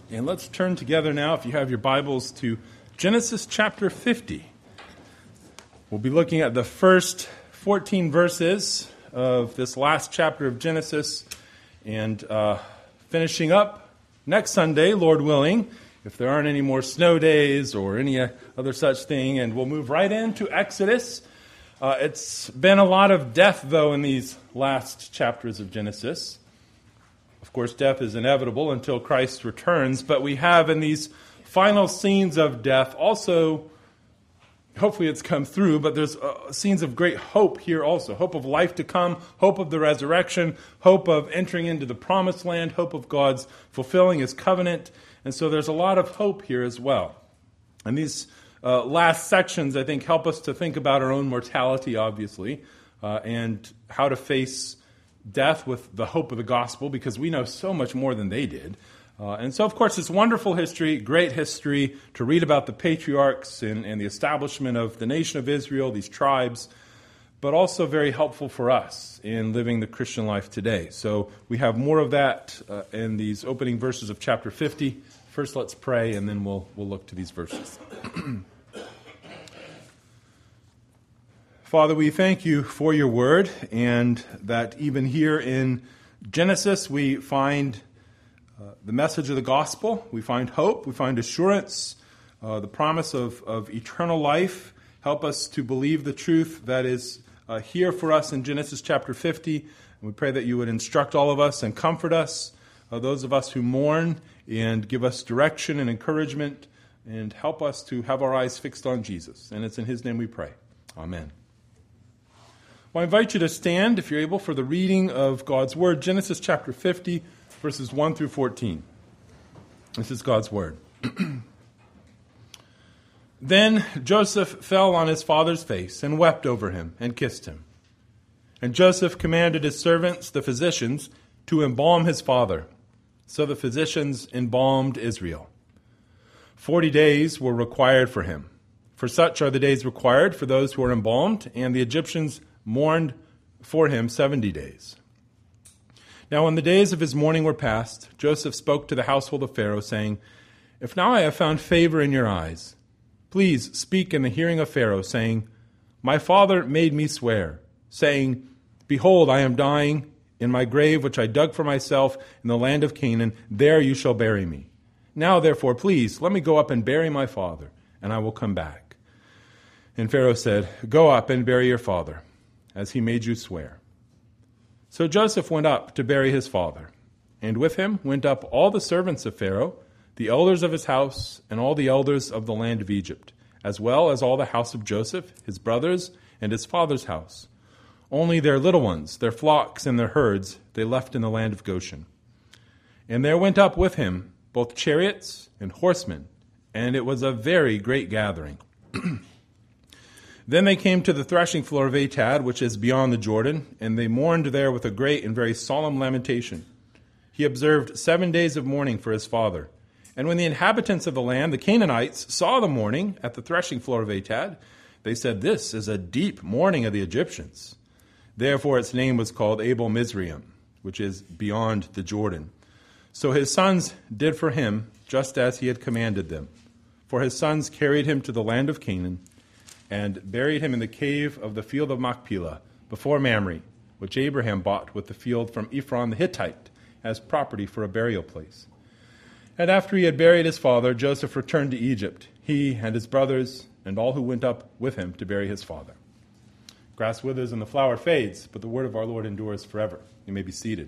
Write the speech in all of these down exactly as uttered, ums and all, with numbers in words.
And let's turn together now, if you have your Bibles, to Genesis chapter fifty. We'll be looking at the first fourteen verses of this last chapter of Genesis and uh, finishing up next Sunday, Lord willing, if there aren't any more snow days or any other such thing, and we'll move right into Exodus. Uh, it's been a lot of death, though, in these last chapters of Genesis. Of course, death is inevitable until Christ returns, but we have in these final scenes of death also, hopefully it's come through, but there's uh, scenes of great hope here also. Hope of life to come, hope of the resurrection, hope of entering into the promised land, hope of God's fulfilling His covenant. And so there's a lot of hope here as well. And these uh, last sections, I think, help us to think about our own mortality, obviously, uh, and how to face death with the hope of the gospel, because we know so much more than they did. Uh, and so, of course, it's wonderful history, great history, to read about the patriarchs and, and the establishment of the nation of Israel, these tribes, but also very helpful for us in living the Christian life today. So we have more of that uh, in these opening verses of chapter fifty. First, let's pray, and then we'll we'll look to these verses. Father, we thank you for your word, and that even here in Genesis we find uh, the message of the gospel, we find hope, we find assurance, uh, the promise of, of eternal life. Help us to believe the truth that is uh, here for us in Genesis chapter fifty, and we pray that you would instruct all of us and comfort us, uh, those of us who mourn, and give us direction and encouragement, and help us to have our eyes fixed on Jesus. And it's in his name we pray. Amen. Well, I invite you to stand, if you're able, for the reading of God's Word, Genesis chapter fifty, verses one through fourteen. This is God's Word. Then Joseph fell on his father's face and wept over him and kissed him. And Joseph commanded his servants, the physicians, to embalm his father. So the physicians embalmed Israel. Forty days were required for him, for such are the days required for those who are embalmed, and the Egyptians mourned for him seventy days. Now when the days of his mourning were past, Joseph spoke to the household of Pharaoh, saying, If now I have found favor in your eyes, please speak in the hearing of Pharaoh, saying, My father made me swear, saying, Behold, I am dying in my grave, which I dug for myself in the land of Canaan. There you shall bury me. Now, therefore, please, let me go up and bury my father, and I will come back. And Pharaoh said, Go up and bury your father, as he made you swear. So Joseph went up to bury his father, and with him went up all the servants of Pharaoh, the elders of his house, and all the elders of the land of Egypt, as well as all the house of Joseph, his brothers, and his father's house. Only their little ones, their flocks and their herds, they left in the land of Goshen. And there went up with him both chariots and horsemen, and it was a very great gathering. Then they came to the threshing floor of Atad, which is beyond the Jordan, and they mourned there with a great and very solemn lamentation. He observed seven days of mourning for his father. And when the inhabitants of the land, the Canaanites, saw the mourning at the threshing floor of Atad, they said, This is a deep mourning of the Egyptians. Therefore its name was called Abel Mizraim, which is beyond the Jordan. So his sons did for him just as he had commanded them. For his sons carried him to the land of Canaan, and buried him in the cave of the field of Machpelah, before Mamre, which Abraham bought with the field from Ephron the Hittite, as property for a burial place. And after he had buried his father, Joseph returned to Egypt, he and his brothers, and all who went up with him to bury his father. Grass withers and the flower fades, but the word of our Lord endures forever. You may be seated.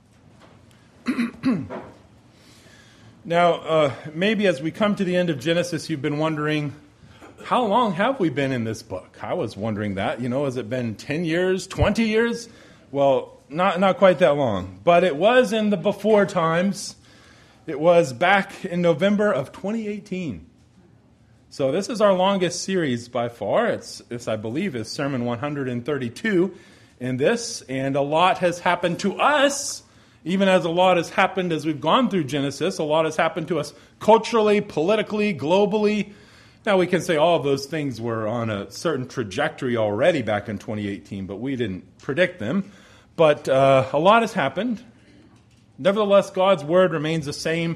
Now, uh, maybe as we come to the end of Genesis, you've been wondering, how long have we been in this book? I was wondering that. You know, has it been ten years, twenty years? Well, not not quite that long. But it was in the before times. It was back in November of twenty eighteen. So this is our longest series by far. It's, this, I believe, is Sermon one hundred thirty-two in this. And a lot has happened to us, even as a lot has happened as we've gone through Genesis. A lot has happened to us culturally, politically, globally. Now, we can say all of those things were on a certain trajectory already back in twenty eighteen, but we didn't predict them. But uh, a lot has happened. Nevertheless, God's word remains the same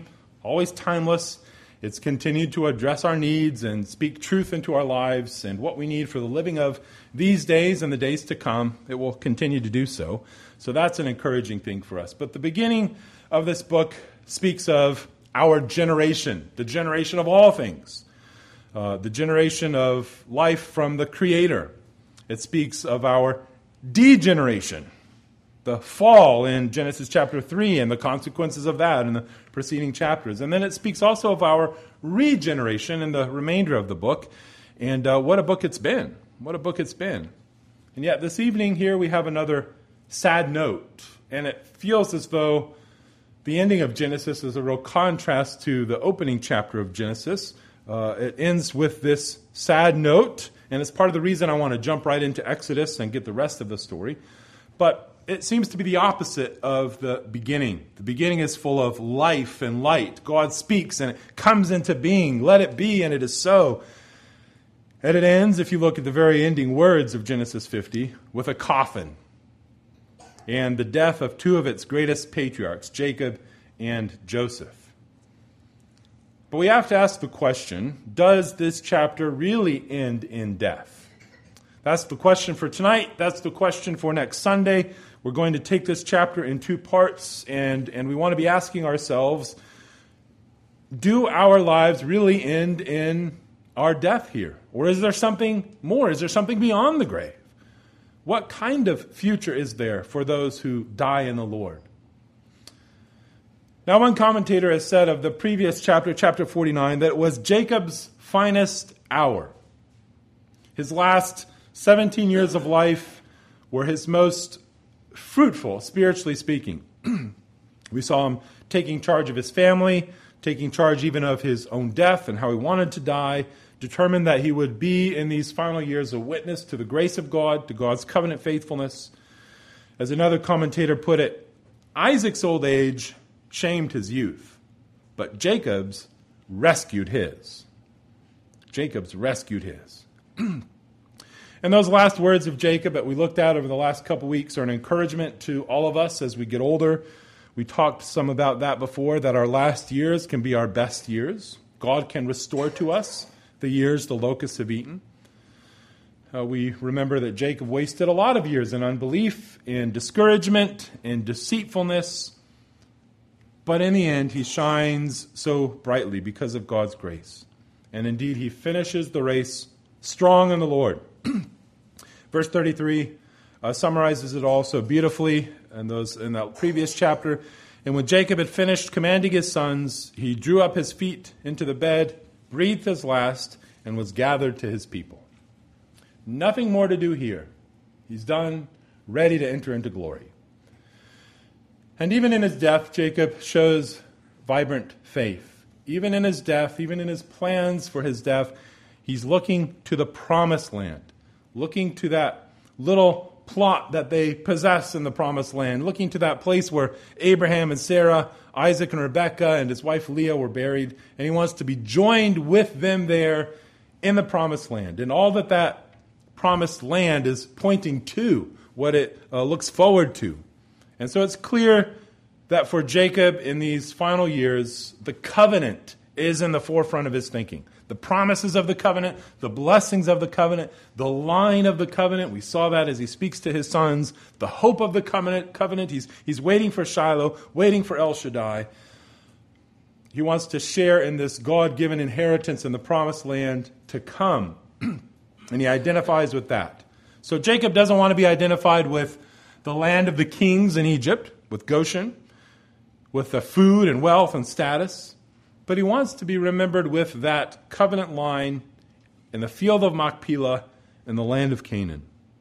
always timeless. It's continued to address our needs and speak truth into our lives and what we need for the living of these days and the days to come. It will continue to do so. So that's an encouraging thing for us. But the beginning of this book speaks of our generation, the generation of all things, uh, the generation of life from the Creator. It speaks of our degeneration, the fall in Genesis chapter three and the consequences of that in the preceding chapters. And then it speaks also of our regeneration in the remainder of the book. And uh, what a book it's been. What a book it's been. And yet this evening here we have another sad note. And it feels as though the ending of Genesis is a real contrast to the opening chapter of Genesis. Uh, it ends with this sad note. And it's part of the reason I want to jump right into Exodus and get the rest of the story. But it seems to be the opposite of the beginning. The beginning is full of life and light. God speaks and it comes into being. Let it be, and it is so. And it ends, if you look at the very ending words of Genesis fifty, with a coffin and the death of two of its greatest patriarchs, Jacob and Joseph. But we have to ask the question, does this chapter really end in death? That's the question for tonight. That's the question for next Sunday. We're going to take this chapter in two parts, and, and we want to be asking ourselves, do our lives really end in our death here? Or is there something more? Is there something beyond the grave? What kind of future is there for those who die in the Lord? Now, one commentator has said of the previous chapter, chapter forty-nine, that it was Jacob's finest hour. His last seventeen years of life were his most fruitful, spiritually speaking. We saw him taking charge of his family, taking charge even of his own death and how he wanted to die, determined that he would be in these final years a witness to the grace of God, to God's covenant faithfulness. As another commentator put it, Isaac's old age shamed his youth, but Jacob's rescued his. Jacob's rescued his. And those last words of Jacob that we looked at over the last couple weeks are an encouragement to all of us as we get older. We talked some about that before, that our last years can be our best years. God can restore to us the years the locusts have eaten. Uh, we remember that Jacob wasted a lot of years in unbelief, in discouragement, in deceitfulness. But in the end, he shines so brightly because of God's grace. And indeed, he finishes the race strong in the Lord. Verse thirty-three uh, summarizes it all so beautifully in, those, in that previous chapter. And when Jacob had finished commanding his sons, he drew up his feet into the bed, breathed his last, and was gathered to his people. Nothing more to do here. He's done, ready to enter into glory. And even in his death, Jacob shows vibrant faith. Even in his death, even in his plans for his death, he's looking to the promised land, looking to that little plot that they possess in the promised land, looking to that place where Abraham and Sarah, Isaac and Rebekah and his wife Leah were buried, and he wants to be joined with them there in the promised land. And all that that promised land is pointing to, what it uh, looks forward to. And so it's clear that for Jacob in these final years, the covenant is in the forefront of his thinking. The promises of the covenant, the blessings of the covenant, the line of the covenant. We saw that as he speaks to his sons. The hope of the covenant. covenant. He's, he's waiting for Shiloh, waiting for El Shaddai. He wants to share in this God-given inheritance in the promised land to come. And he identifies with that. So Jacob doesn't want to be identified with the land of the kings in Egypt, with Goshen, with the food and wealth and status. But he wants to be remembered with that covenant line in the field of Machpelah in the land of Canaan.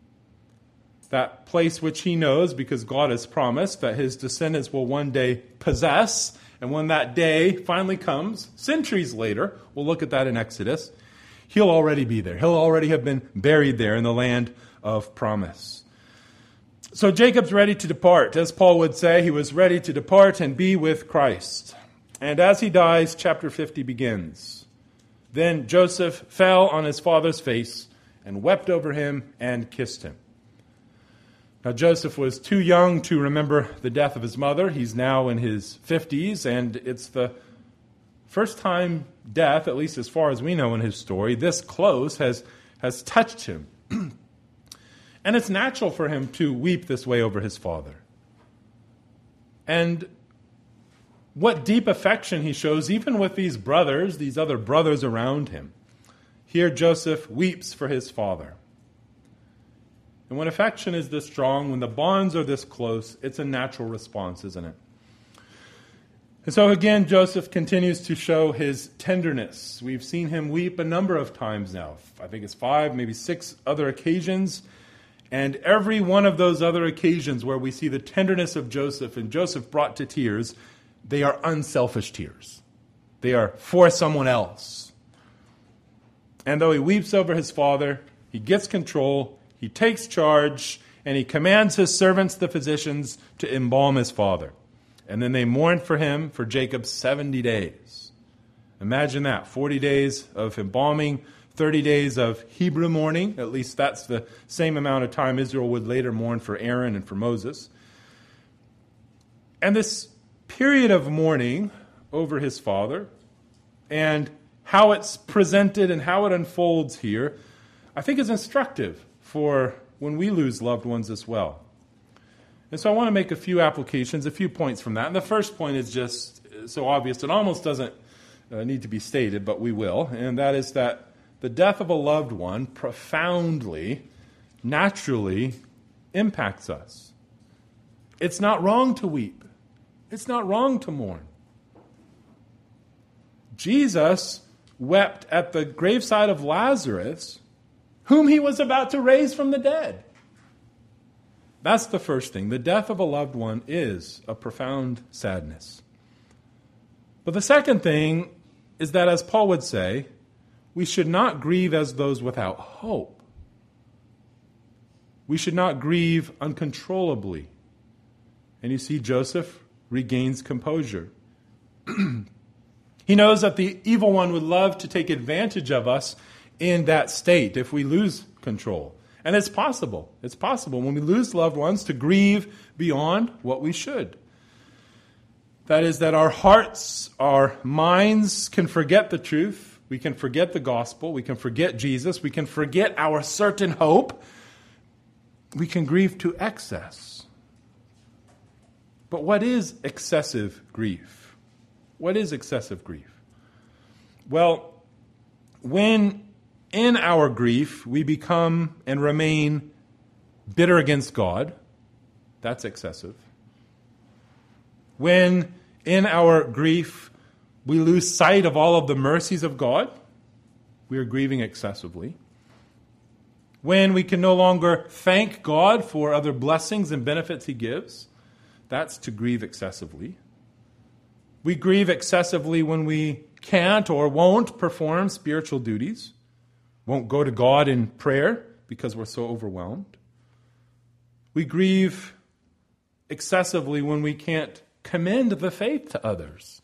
That place which he knows because God has promised that his descendants will one day possess. And when that day finally comes, centuries later, we'll look at that in Exodus, he'll already be there. He'll already have been buried there in the land of promise. So Jacob's ready to depart. As Paul would say, he was ready to depart and be with Christ. And as he dies, chapter fifty begins. Then Joseph fell on his father's face and wept over him and kissed him. Now Joseph was too young to remember the death of his mother. He's now in his fifties, and it's the first time death, at least as far as we know in his story, this close has, has touched him. And it's natural for him to weep this way over his father. And what deep affection he shows, even with these brothers, these other brothers around him. Here Joseph weeps for his father. And when affection is this strong, when the bonds are this close, it's a natural response, isn't it? And so again, Joseph continues to show his tenderness. We've seen him weep a number of times now. I think it's five, maybe six other occasions. And every one of those other occasions where we see the tenderness of Joseph and Joseph brought to tears, they are unselfish tears. They are for someone else. And though he weeps over his father, he gets control, he takes charge, and he commands his servants, the physicians, to embalm his father. And then they mourn for him for Jacob seventy days. Imagine that, forty days of embalming, thirty days of Hebrew mourning. At least that's the same amount of time Israel would later mourn for Aaron and for Moses. And this period of mourning over his father and how it's presented and how it unfolds here, I think is instructive for when we lose loved ones as well. And so I want to make a few applications, a few points from that. And the first point is just so obvious, it almost doesn't uh, need to be stated, but we will. And that is that the death of a loved one profoundly, naturally impacts us. It's not wrong to weep. It's not wrong to mourn. Jesus wept at the graveside of Lazarus, whom he was about to raise from the dead. That's the first thing. The death of a loved one is a profound sadness. But the second thing is that, as Paul would say, we should not grieve as those without hope. We should not grieve uncontrollably. And you see, Joseph regains composure. He knows that the evil one would love to take advantage of us in that state if we lose control. And it's possible. It's possible when we lose loved ones to grieve beyond what we should. That is, that our hearts, our minds can forget the truth. We can forget the gospel. We can forget Jesus. We can forget our certain hope. We can grieve to excess. But what is excessive grief? What is excessive grief? Well, when in our grief we become and remain bitter against God, that's excessive. When in our grief we lose sight of all of the mercies of God, we are grieving excessively. When we can no longer thank God for other blessings and benefits he gives, that's to grieve excessively. We grieve excessively when we can't or won't perform spiritual duties, won't go to God in prayer because we're so overwhelmed. We grieve excessively when we can't commend the faith to others.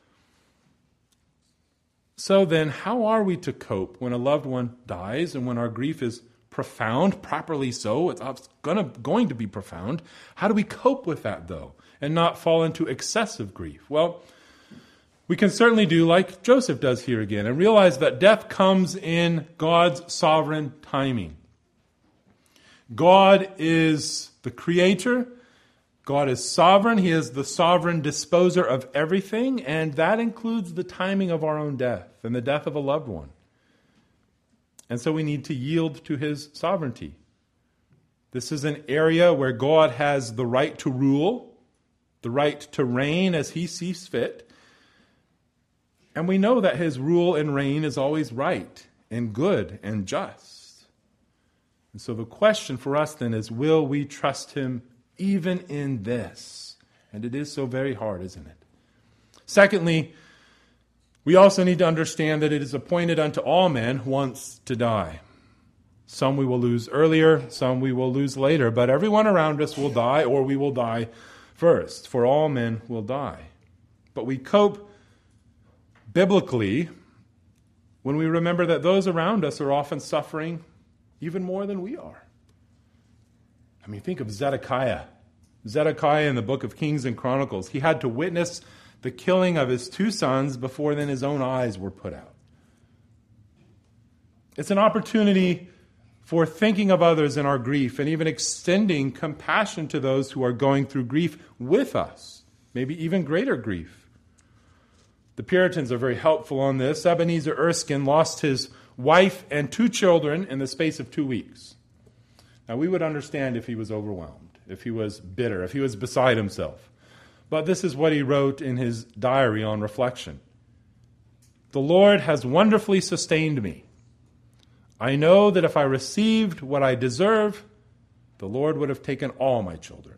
So then, how are we to cope when a loved one dies and when our grief is profound, properly so? It's gonna, going to be profound. How do we cope with that, though, and not fall into excessive grief? Well, we can certainly do like Joseph does here again and realize that death comes in God's sovereign timing. God is the creator. God is sovereign. He is the sovereign disposer of everything, and that includes the timing of our own death and the death of a loved one. And so we need to yield to his sovereignty. This is an area where God has the right to rule, the right to reign as he sees fit. And we know that his rule and reign is always right and good and just. And so the question for us then is, will we trust him even in this? And it is so very hard, isn't it? Secondly, we also need to understand that it is appointed unto all men once to die. Some we will lose earlier, some we will lose later, but everyone around us will die, or we will die first, for all men will die. But we cope biblically when we remember that those around us are often suffering even more than we are. I mean, think of Zedekiah. Zedekiah in the book of Kings and Chronicles. He had to witness the killing of his two sons before then his own eyes were put out. It's an opportunity for thinking of others in our grief and even extending compassion to those who are going through grief with us, maybe even greater grief. The Puritans are very helpful on this. Ebenezer Erskine lost his wife and two children in the space of two weeks. Now, we would understand if he was overwhelmed, if he was bitter, if he was beside himself. But this is what he wrote in his diary on reflection. "The Lord has wonderfully sustained me. I know that if I received what I deserve, the Lord would have taken all my children."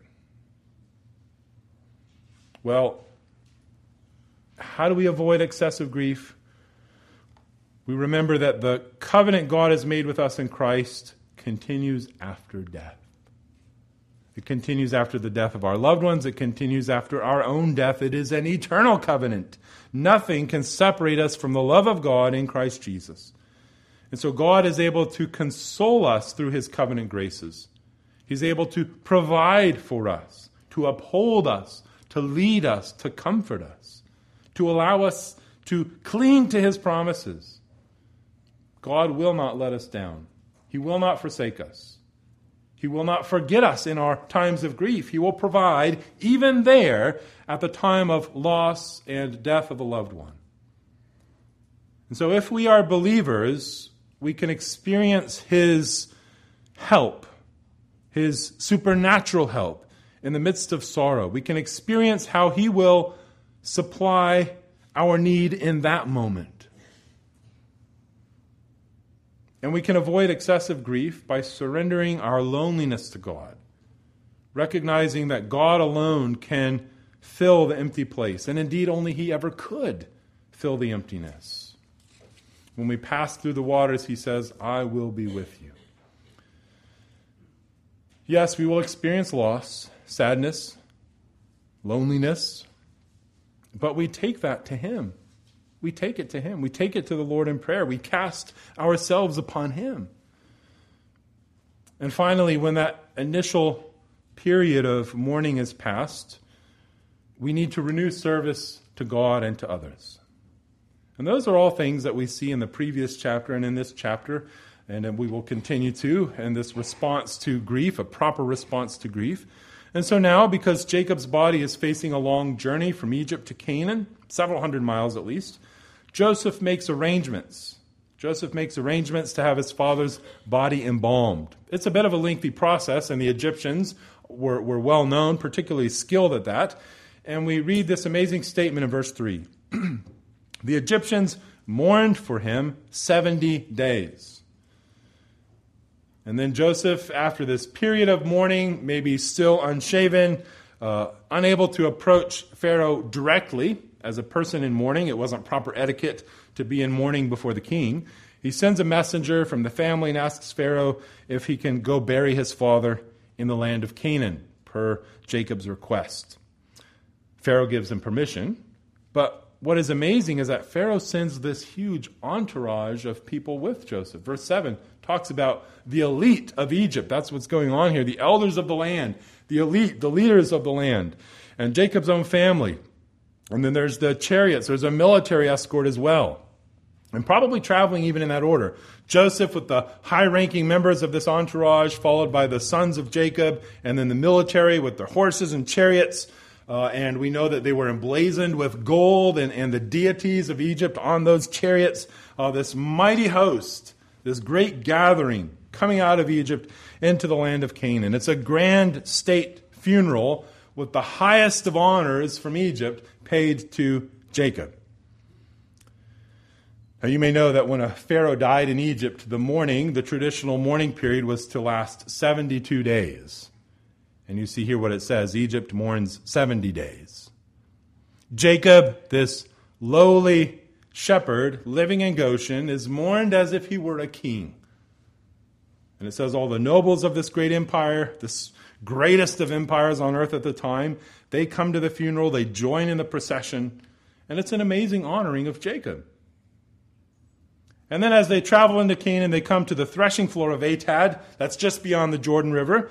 Well, how do we avoid excessive grief? We remember that the covenant God has made with us in Christ continues after death. It continues after the death of our loved ones. It continues after our own death. It is an eternal covenant. Nothing can separate us from the love of God in Christ Jesus. And so God is able to console us through his covenant graces. He's able to provide for us, to uphold us, to lead us, to comfort us, to allow us to cling to his promises. God will not let us down. He will not forsake us. He will not forget us in our times of grief. He will provide even there at the time of loss and death of a loved one. And so if we are believers, we can experience his help, his supernatural help in the midst of sorrow. We can experience how he will supply our need in that moment. And we can avoid excessive grief by surrendering our loneliness to God, recognizing that God alone can fill the empty place, and indeed only he ever could fill the emptiness. When we pass through the waters, he says, I will be with you. Yes, we will experience loss, sadness, loneliness, but we take that to him. We take it to him. We take it to the Lord in prayer. We cast ourselves upon him. And finally, when that initial period of mourning is past, we need to renew service to God and to others. And those are all things that we see in the previous chapter and in this chapter, and we will continue to, in this response to grief, a proper response to grief. And so now, because Jacob's body is facing a long journey from Egypt to Canaan, several hundred miles at least, Joseph makes arrangements. Joseph makes arrangements to have his father's body embalmed. It's a bit of a lengthy process, and the Egyptians were, were well known, particularly skilled at that. And we read this amazing statement in verse three. The Egyptians mourned for him seventy days. And then Joseph, after this period of mourning, maybe still unshaven, uh, unable to approach Pharaoh directly as a person in mourning, it wasn't proper etiquette to be in mourning before the king, he sends a messenger from the family and asks Pharaoh if he can go bury his father in the land of Canaan, per Jacob's request. Pharaoh gives him permission, but what is amazing is that Pharaoh sends this huge entourage of people with Joseph. Verse seven talks about the elite of Egypt. That's what's going on here. The elders of the land, the elite, the leaders of the land, and Jacob's own family. And then there's the chariots. There's a military escort as well. And probably traveling even in that order. Joseph with the high-ranking members of this entourage, followed by the sons of Jacob, and then the military with their horses and chariots. Uh, and we know that they were emblazoned with gold and, and the deities of Egypt on those chariots. Uh, this mighty host, this great gathering coming out of Egypt into the land of Canaan. It's a grand state funeral with the highest of honors from Egypt paid to Jacob. Now you may know that when a pharaoh died in Egypt, the mourning, the traditional mourning period, was to last seventy-two days. And you see here what it says, Egypt mourns seventy days. Jacob, this lowly shepherd living in Goshen, is mourned as if he were a king. And it says all the nobles of this great empire, this greatest of empires on earth at the time, they come to the funeral, they join in the procession, and it's an amazing honoring of Jacob. And then as they travel into Canaan, they come to the threshing floor of Atad, that's just beyond the Jordan River.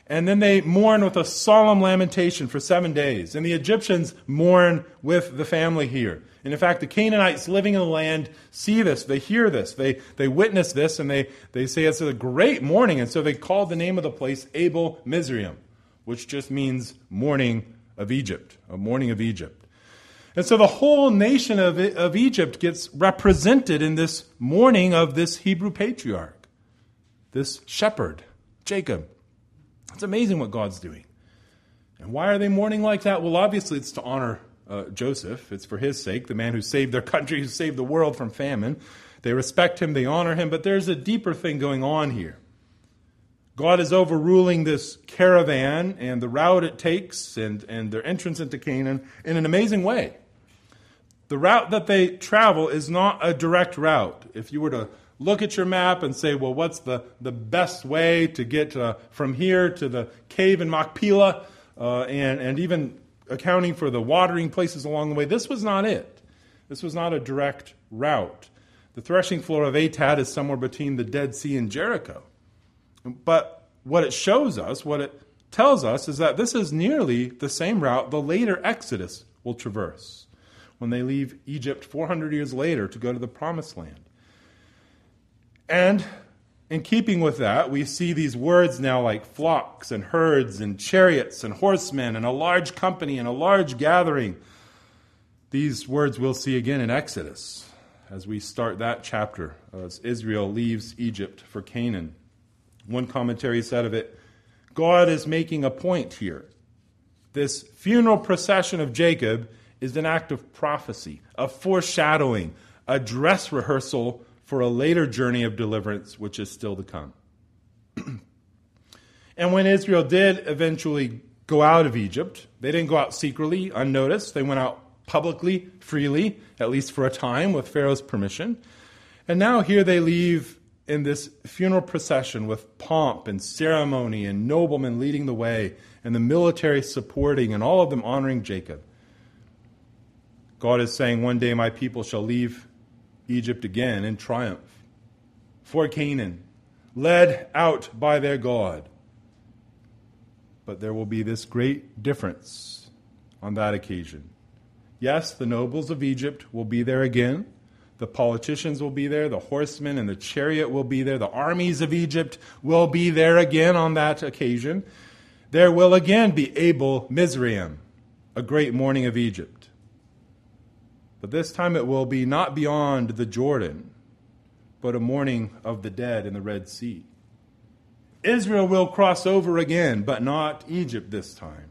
And then they mourn with a solemn lamentation for seven days. And the Egyptians mourn with the family here. And in fact, the Canaanites living in the land see this. They hear this. They they witness this. And they, they say it's a great mourning. And so they called the name of the place Abel Mizraim, which just means mourning of Egypt, a mourning of Egypt. And so the whole nation of, of Egypt gets represented in this mourning of this Hebrew patriarch, this shepherd, Jacob. It's amazing what God's doing. And why are they mourning like that? Well, obviously it's to honor uh, Joseph. It's for his sake, the man who saved their country, who saved the world from famine. They respect him, they honor him, but there's a deeper thing going on here. God is overruling this caravan and the route it takes and, and their entrance into Canaan in an amazing way. The route that they travel is not a direct route. If you were to look at your map and say, well, what's the, the best way to get uh, from here to the cave in Machpelah, uh, and, and even accounting for the watering places along the way, this was not it. This was not a direct route. The threshing floor of Atad is somewhere between the Dead Sea and Jericho. But what it shows us, what it tells us, is that this is nearly the same route the later Exodus will traverse when they leave Egypt four hundred years later to go to the Promised Land. And in keeping with that, we see these words now like flocks and herds and chariots and horsemen and a large company and a large gathering. These words we'll see again in Exodus as we start that chapter, as Israel leaves Egypt for Canaan. One commentary said of it, God is making a point here. This funeral procession of Jacob is an act of prophecy, of foreshadowing, a dress rehearsal for a later journey of deliverance, which is still to come. And when Israel did eventually go out of Egypt, they didn't go out secretly, unnoticed. They went out publicly, freely, at least for a time, with Pharaoh's permission. And now here they leave in this funeral procession with pomp and ceremony and noblemen leading the way and the military supporting and all of them honoring Jacob. God is saying, one day my people shall leave Egypt again in triumph for Canaan, led out by their God. But there will be this great difference on that occasion. Yes, the nobles of Egypt will be there again. The politicians will be there. The horsemen and the chariot will be there. The armies of Egypt will be there again on that occasion. There will again be Abel Mizraim, a great mourning of Egypt. But this time it will be not beyond the Jordan, but a mourning of the dead in the Red Sea. Israel will cross over again, but not Egypt this time.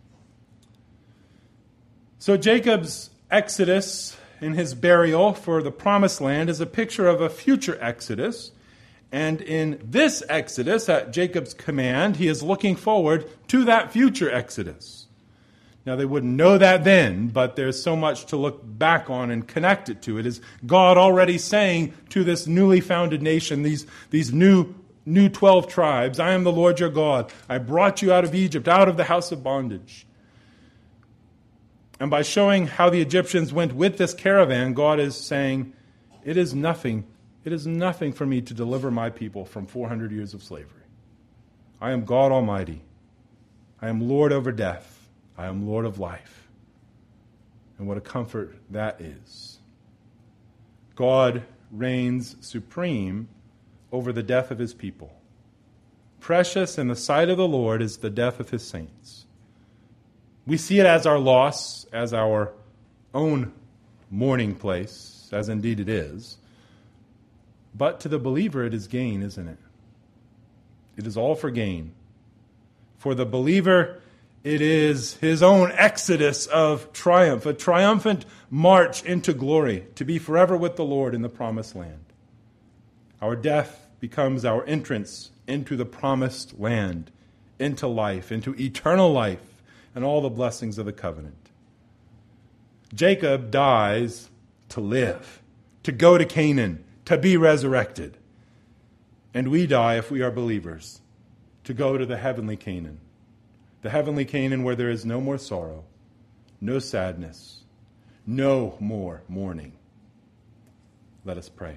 So Jacob's exodus and his burial for the Promised Land is a picture of a future exodus. And in this exodus, at Jacob's command, he is looking forward to that future exodus. Now, they wouldn't know that then, but there's so much to look back on and connect it to. It is God already saying to this newly founded nation, these, these new, new twelve tribes, I am the Lord your God. I brought you out of Egypt, out of the house of bondage. And by showing how the Egyptians went with this caravan, God is saying, it is nothing, it is nothing for me to deliver my people from four hundred years of slavery. I am God Almighty. I am Lord over death. I am Lord of life. And what a comfort that is. God reigns supreme over the death of his people. Precious in the sight of the Lord is the death of his saints. We see it as our loss, as our own mourning place, as indeed it is. But to the believer it is gain, isn't it? It is all for gain. For the believer, it is his own exodus of triumph, a triumphant march into glory, to be forever with the Lord in the Promised Land. Our death becomes our entrance into the Promised Land, into life, into eternal life, and all the blessings of the covenant. Jacob dies to live, to go to Canaan, to be resurrected. And we die, if we are believers, to go to the heavenly Canaan. The heavenly Canaan where there is no more sorrow, no sadness, no more mourning. Let us pray.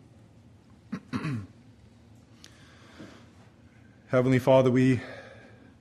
Heavenly Father, we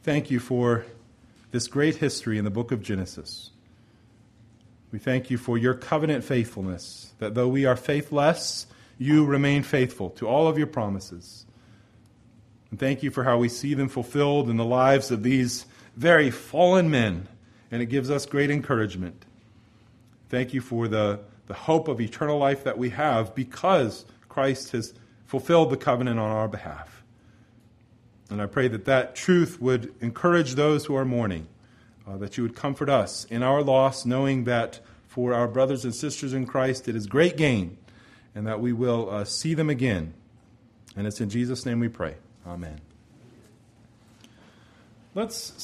thank you for this great history in the book of Genesis. We thank you for your covenant faithfulness, that though we are faithless, you remain faithful to all of your promises. And thank you for how we see them fulfilled in the lives of these very fallen men, and it gives us great encouragement. Thank you for the, the hope of eternal life that we have because Christ has fulfilled the covenant on our behalf. And I pray that that truth would encourage those who are mourning, uh, that you would comfort us in our loss, knowing that for our brothers and sisters in Christ it is great gain, and that we will uh, see them again. And it's in Jesus' name we pray. Amen. Let's